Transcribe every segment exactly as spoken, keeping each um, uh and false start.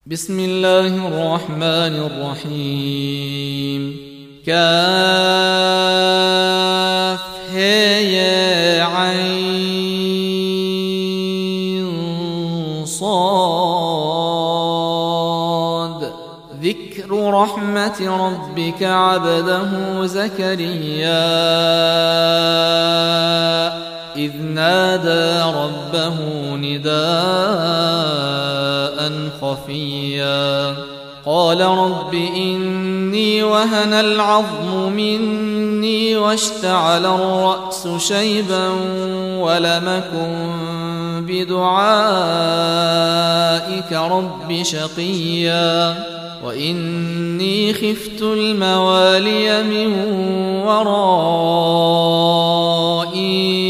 بسم الله الرحمن الرحيم. كاف هي عين صاد. ذكر رحمة ربك عبده زكريا إذ نادى ربه نداء خفيا قال رب إني وهن العظم مني واشتعل الرأس شيبا ولم أكن بدعائك رب شقيا وإني خفت الموالي من ورائي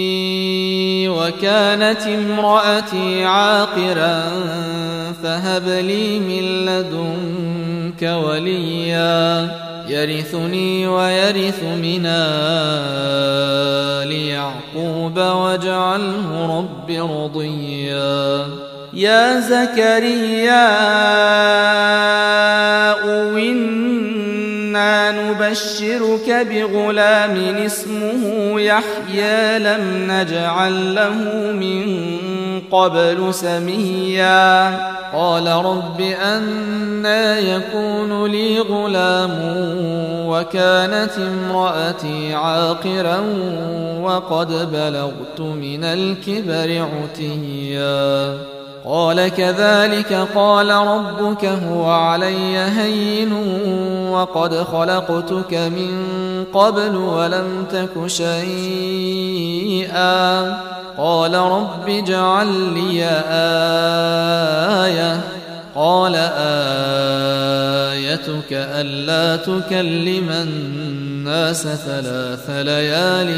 وكانت امرأتي عاقرا فهب لي من لدنك وليا يرثني ويرث من آل يعقوب واجعله رب رضيا. يا زكريا إنا نبشرك بغلام اسمه يحيى لم نجعل له من قبل سميا قال رب أنى يكون لي غلام وكانت امرأتي عاقرا وقد بلغت من الكبر عتيا قال كذلك قال ربك هو علي هين وقد خلقتك من قبل ولم تك شيئا قال رب اجعل لي آية قال آيتك ألا تكلم الناس ثلاث ليال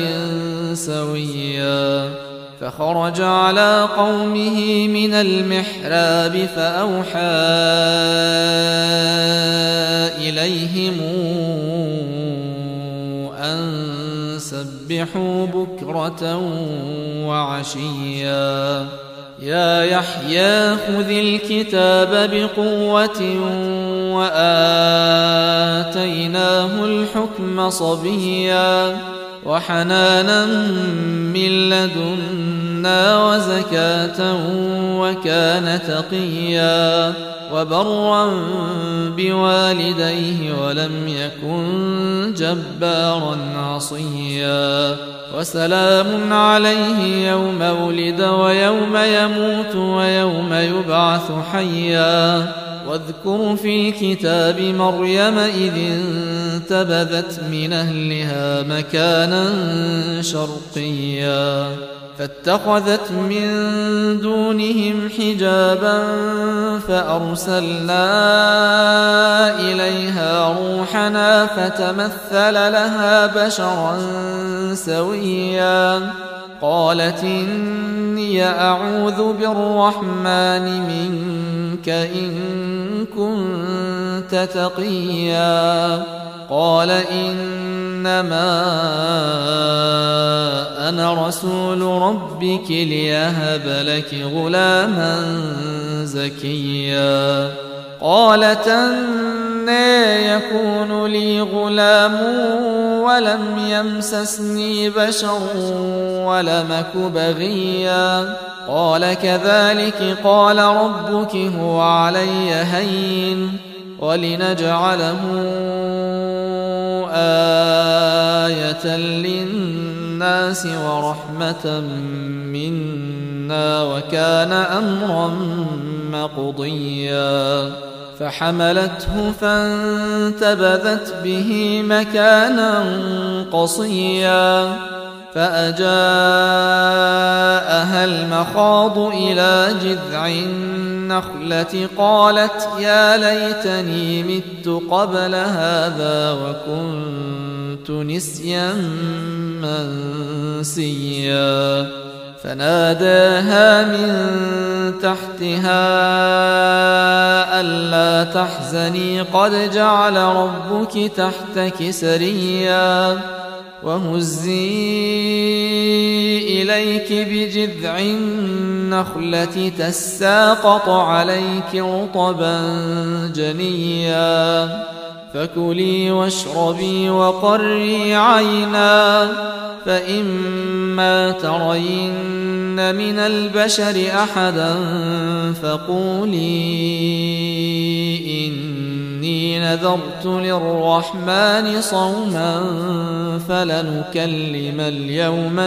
سويا فخرج على قومه من المحراب فأوحى إليهم أن سبحوا بكرة وعشيا يا يحيى خذ الكتاب بقوة وآتيناه الحكم صبيا وحنانا من لدنا وزكاة وكان تقيا وبرا بوالديه ولم يكن جبارا عصيا وسلام عليه يوم ولد ويوم يموت ويوم يبعث حيا واذكر في الكتاب مريم إذ انتبذت من أهلها مكانا شرقيا فاتخذت من دونهم حجابا فأرسلنا إليها روحنا فتمثل لها بشرا سويا قالت إني أعوذ بالرحمن منك إن كنت تقيا قال إنما أنا رسول ربك ليهب لك غلاما زكيا قالت أنى يكون لي غلام ولم يمسسني بشر ولم أك بغيا قال كذلك قال ربك هو علي هين ولنجعله آية للناس ورحمة منا وكان أمرا مقضيا فحملته فانتبذت به مكانا قصيا فأجاءها المخاض إلى جذع النخلة قالت يا ليتني مت قبل هذا وكنت نسيا منسيا فناداها من تحتها ألا تحزني قد جعل ربك تحتك سريا وهزي إليك بجذع النخلة تساقط عليك رطبا جنيا فكلي واشربي وقري عينا فإما ترين من البشر أحدا فقولي إني نذرت للرحمن صوما فلنكلم اليوم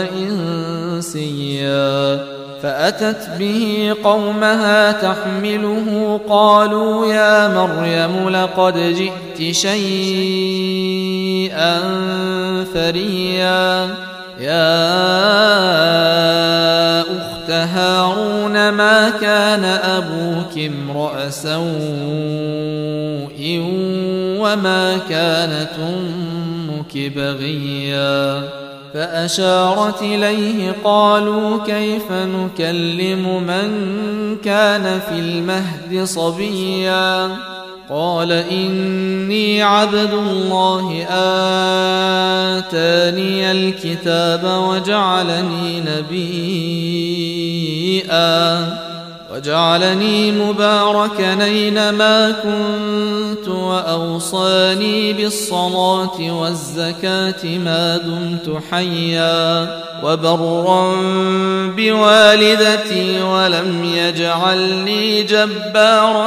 إنسيا فأتت به قومها تحمله قالوا يا مريم لقد جئت شيئا فريا يا أخت هارون ما كان أبوك امرأ سوء وما كانت أمك بغيا فأشارت إليه قالوا كيف نكلم من كان في المهد صبيا قال إني عبد الله آتاني الكتاب وجعلني نبيا وجعلني مباركا أينما كنت وأوصاني بالصلاة والزكاة ما دمت حيا وبرا بوالدتي ولم يجعلني جبارا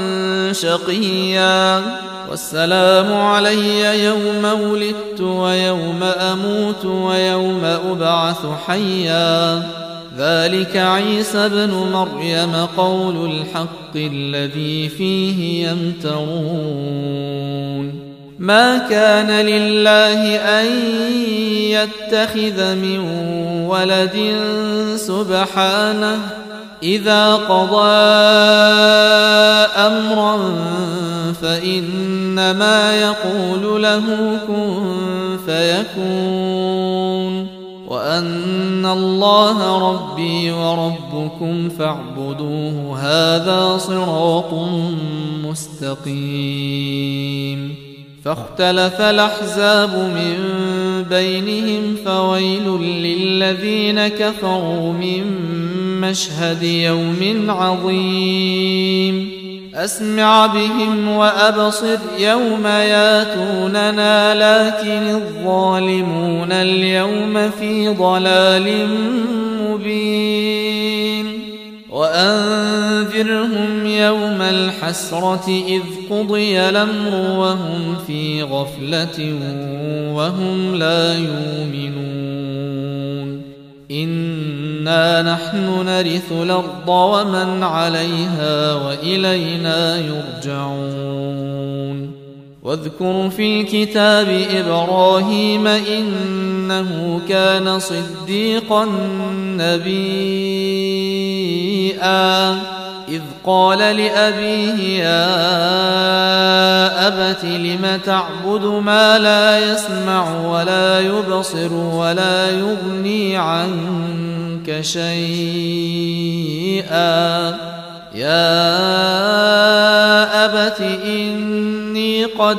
شقيا والسلام علي يوم ولدت ويوم أموت ويوم أبعث حيا ذلك عيسى بن مريم قول الحق الذي فيه يمترون ما كان لله أن يتخذ من ولد سبحانه إذا قضى أمرا فإنما يقول له كن فيكون وأن الله ربي وربكم فاعبدوه هذا صراط مستقيم فاختلف الأحزاب من بينهم فويل للذين كفروا من مشهد يوم عظيم أسمع بهم وأبصر يوم ياتوننا لكن الظالمون اليوم في ضلال مبين وأنذرهم يوم الحسرة إذ قضي الأمر وهم في غفلة وهم لا يؤمنون إنا نحن نرث الأرض ومن عليها وإلينا يرجعون واذكر في الكتاب إبراهيم إنه كان صديقا نبيا إذ قال لأبيه يا أبت لم تعبد ما لا يسمع ولا يبصر ولا يغني عنك شيئا يا أبت إني قد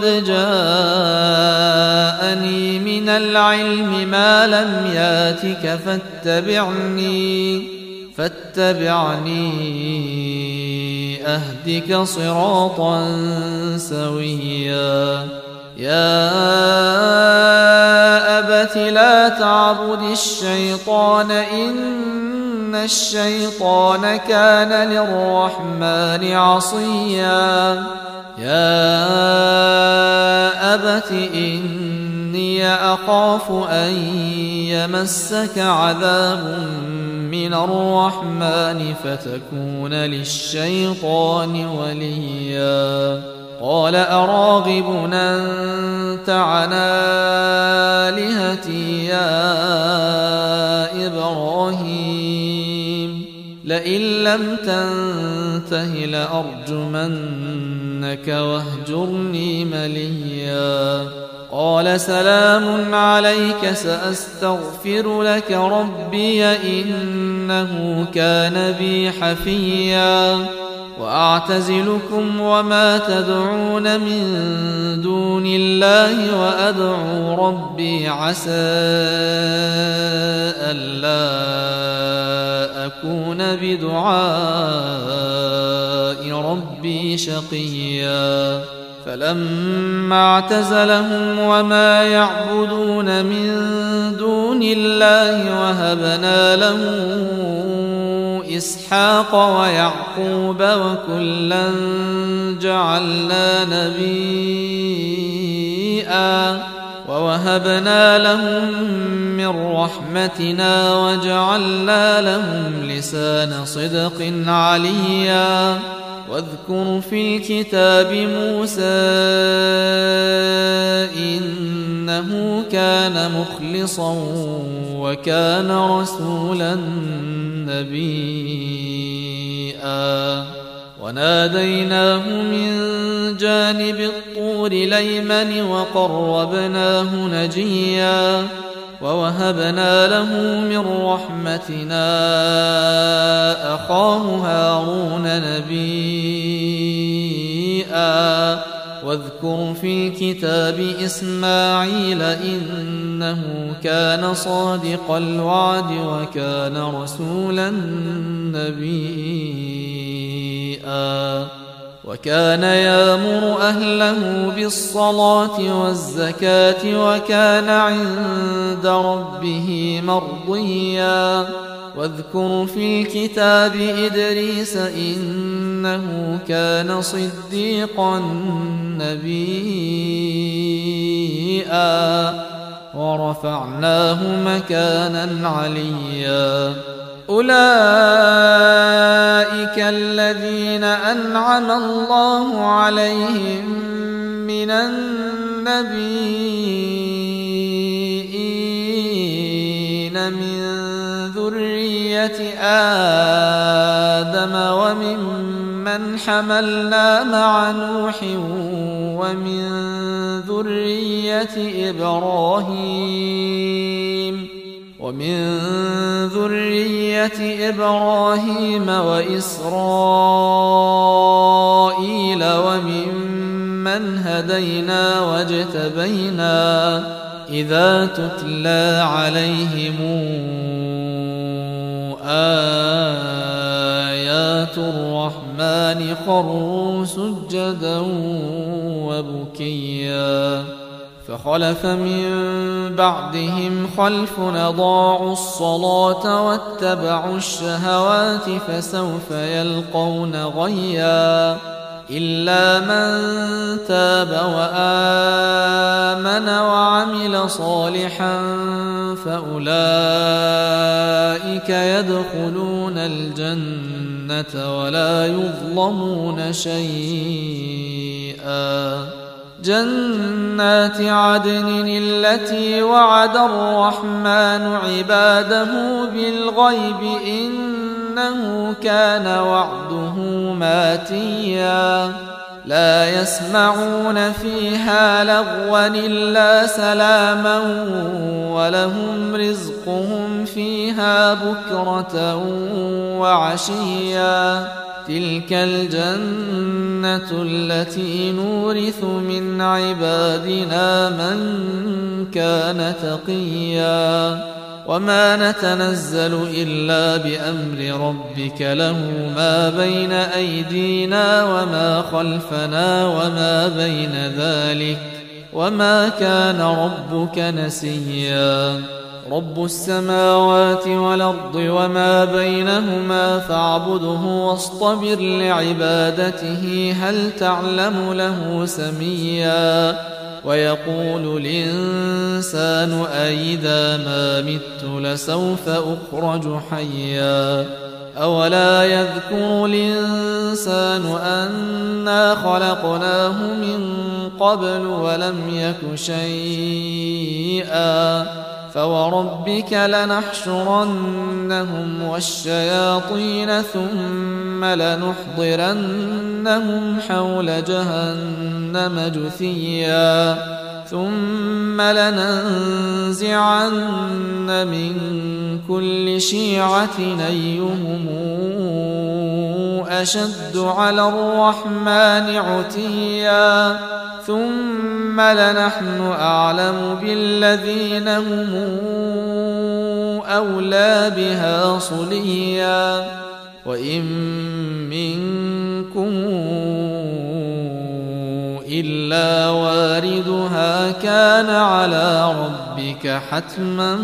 جاءني من العلم ما لم ياتك فاتبعني فاتبعني أهدك صراطا سويا يا أبت لا تعبد الشيطان إن الشيطان كان للرحمن عصيا يا أبت إني أخاف أن يمسك عذاب من الرحمن فتكون للشيطان وليا قال أراغب أنت عن آلهتي يا إبراهيم لئن لم تنته لأرجمنك واهجرني مليا قال سلام عليك سأستغفر لك ربي إنه كان بي حفيا وأعتزلكم وما تدعون من دون الله وأدعو ربي عسى ألا أكون بدعاء ربي شقيا فلما اعتزلهم وما يعبدون من دون الله وهبنا له إسحاق ويعقوب وكلا جعلنا نبيا ووهبنا لهم من رحمتنا وجعلنا لهم لسان صدق عليا واذكر في الكتاب موسى إنه كان مخلصا وكان رسولا نبيا وناديناه من جانب الطور الأيمن وقربناه نجيا ووهبنا له من رحمتنا أخاه هارون نبيا واذكر في الكتاب إسماعيل إنه كان صادق الوعد وكان رسولا نبيا وكان يأمر أهله بالصلاة والزكاة وكان عند ربه مرضيا واذكر في الكتاب إدريس إنه كان صديقا نبيا ورفعناه مكانا عليا أولئك الذين أنعم الله عليهم من النبيين من ذرية آدم وممن حملنا مع نوح ومن ذرية إبراهيم ومن ذرية إبراهيم وإسرائيل وممن هدينا واجتبينا إذا تتلى عليهم آيات الرحمن خروا سجدا وبكيا فخلف من بعدهم خلف أضاعوا الصلاة واتبعوا الشهوات فسوف يلقون غيا إلا من تاب وآمن وعمل صالحا فأولئك يدخلون الجنة ولا يظلمون شيئا جنات عدن التي وعد الرحمن عباده بالغيب إنه كان وعده ماتيا لا يسمعون فيها لغوا إلا سلاما ولهم رزقهم فيها بكرة وعشيا تلك الجنة التي نورث من عبادنا من كان تقيا وما نتنزل إلا بأمر ربك له ما بين أيدينا وما خلفنا وما بين ذلك وما كان ربك نسيا رب السماوات والأرض وما بينهما فاعبده واصطبر لعبادته هل تعلم له سميا ويقول الإنسان أئذا ما مت لسوف أخرج حيا أولا يذكر الإنسان أنا خلقناه من قبل ولم يك شيئا فوربك لنحشرنهم والشياطين ثم لنحضرنهم حول جهنم جثيا ثم لننزعن من كل شيعة أيهم أشد على الرحمن عتيا ثم لنحن أعلم بالذين هم أولى بها صليا وإن منكم إلا واردها كان على ربك حتما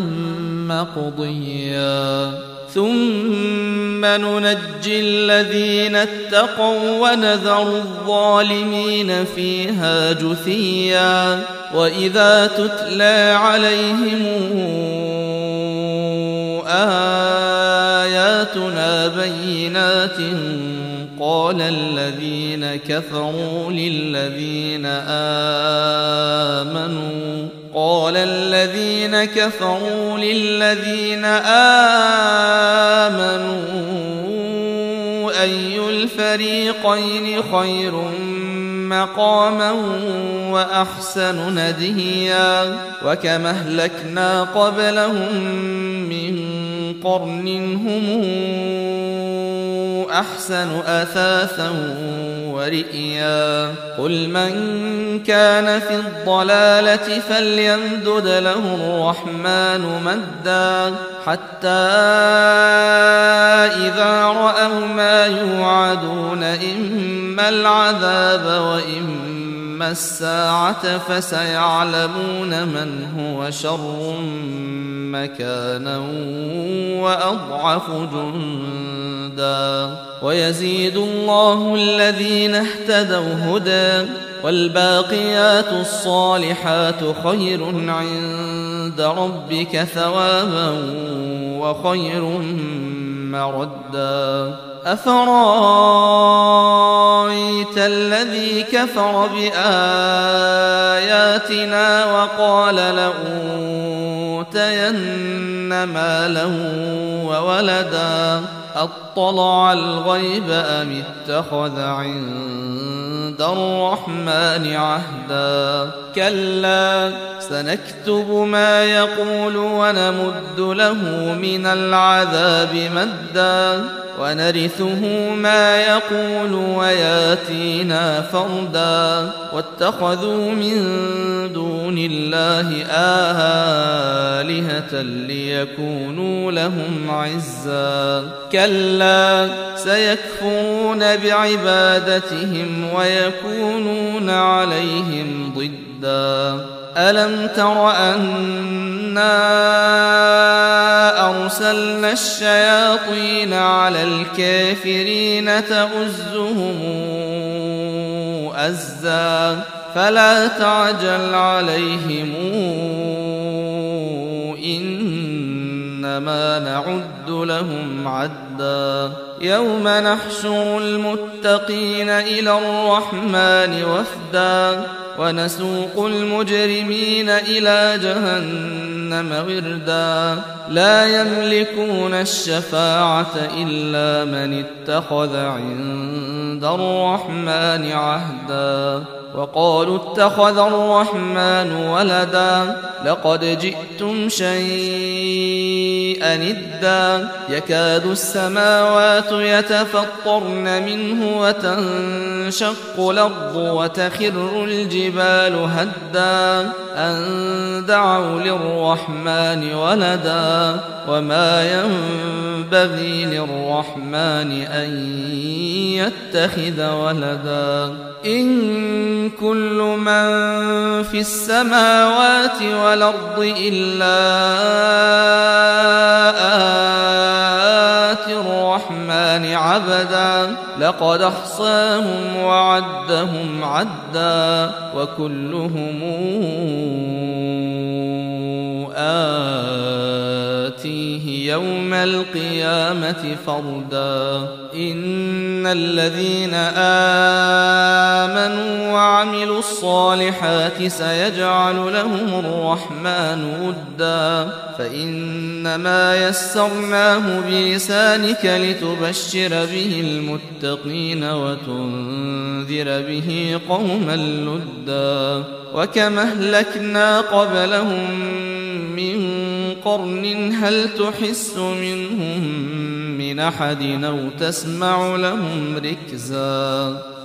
مقضيا ثم ننجي الذين اتقوا ونذر الظالمين فيها جثيا وإذا تتلى عليهم آياتنا بينات قال الذين كفروا للذين آمنوا قال الذين كفروا للذين آمنوا أي الفريقين خير مقاما وأحسن نديا وكما أهلكنا قبلهم من قرن هم أحسن أثاثا ورئيا قل من كان في الضلالة فليمدد له الرحمن مدا حتى إذا رأوا ما يوعدون إما العذاب وإما الساعة فسيعلمون من هو شر مكانا وأضعف جندا ويزيد الله الذين اهتدوا هدى والباقيات الصالحات خير عند ربك ثوابا وخير مردا أفرأيت الذي كفر بآياتنا وقال لأوتين مالا وولدا أطلع الغيب أم اتخذ عند الرحمن عهدا كلا سنكتب ما يقول ونمد له من العذاب مدا ونرثه ما يقول وياتينا فردا واتخذوا من دون الله آلهة ليكونوا لهم عزا كلا سيكفرون بعبادتهم ويكونون عليهم ضدا ألم تر أنا أرسلنا الشياطين على الكافرين تؤزهم أزا فلا تعجل عليهم إنما نعد لهم عدا يوم نحشر المتقين إلى الرحمن وفدا ونسوق المجرمين إلى جهنم وردا لا يملكون الشفاعة إلا من اتخذ عند الرحمن عهدا وقالوا اتخذ الرحمن ولدا لقد جئتم شيئا إدا يكاد السماوات يتفطرن منه وتنشق الأرض وتخر الجبال هدا أن دعوا للرحمن ولدا وما ينبغي للرحمن أن يتخذ ولدا إن كل من في السماوات والأرض إلا آتي الرحمن عبدا لقد أحصاهم وعدهم عدا وكلهم آتيه يوم القيامة فردا إن الذين آمنوا وعملوا الصالحات سيجعل لهم الرحمن ودا فإنما يسرناه بلسانك لتبشر به المتقين وتنذر به قوما لدا وكم أهلكنا قبلهم من قرن هل تحس منهم من أحد أو تسمع لهم ركزا